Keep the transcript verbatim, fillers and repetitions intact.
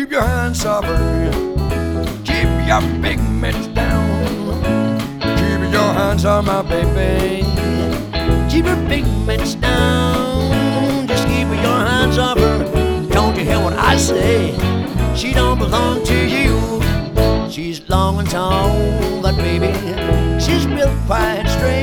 Keep your hands off her. Keep your big mitts down. Keep your hands on my baby. Keep your big mitts down. Just keep your hands off her. Don't you hear what I say? She don't belong to you. She's long and tall, that baby. She's built quite straight.